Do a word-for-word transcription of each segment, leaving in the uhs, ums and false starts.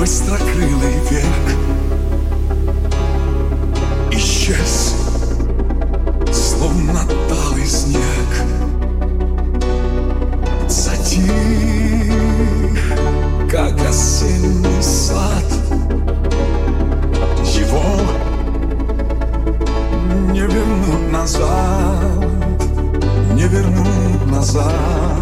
быстрокрылый век исчез, словно талый снег. Затих, как осенний сад. Его не вернуть назад, не вернуть назад.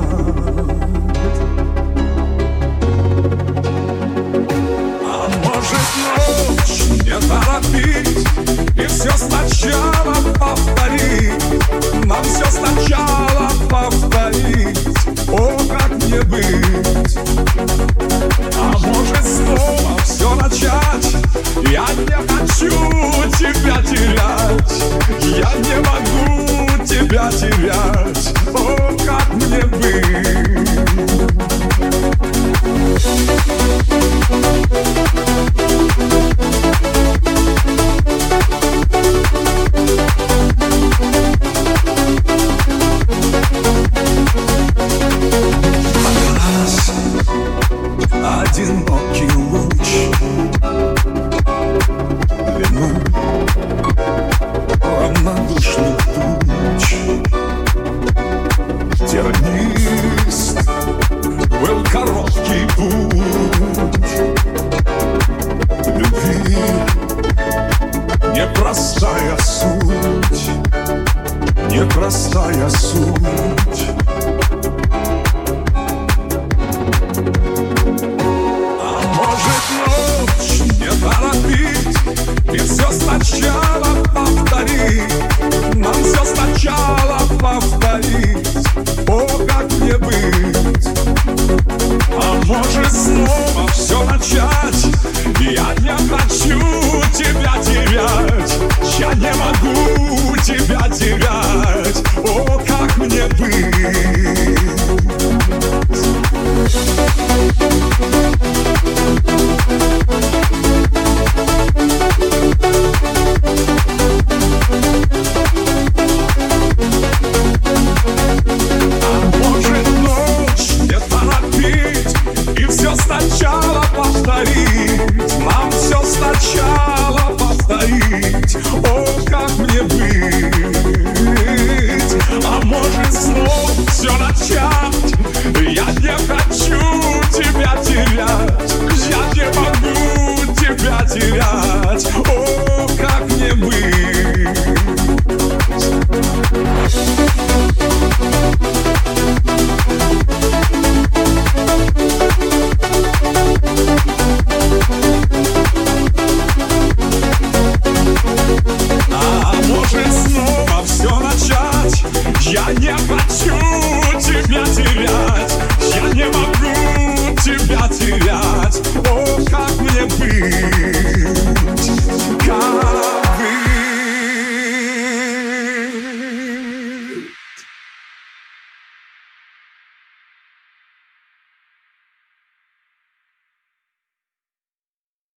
А может, ночь не торопить и все сначала повторить, нам все сначала повторить. О, как мне быть? А может, снова все начать? Я не хочу тебя терять, я не могу тебя терять. О, как мне быть? Одинокий луч длину равнодушных туч. Тернист был короткий путь любви, непростая суть, непростая суть. И все сначала повторить, нам все сначала повторить. О, как мне быть? А может, снова все начать? Я не хочу тебя терять, я не могу тебя терять. О, как мне быть? Сначала повторить, нам все сначала повторить. О, как мне быть? А может, снова все начать? Я не хочу тебя терять, я не могу тебя терять. О, как мне быть? Я не хочу тебя терять, я не могу тебя терять. О, как мне быть?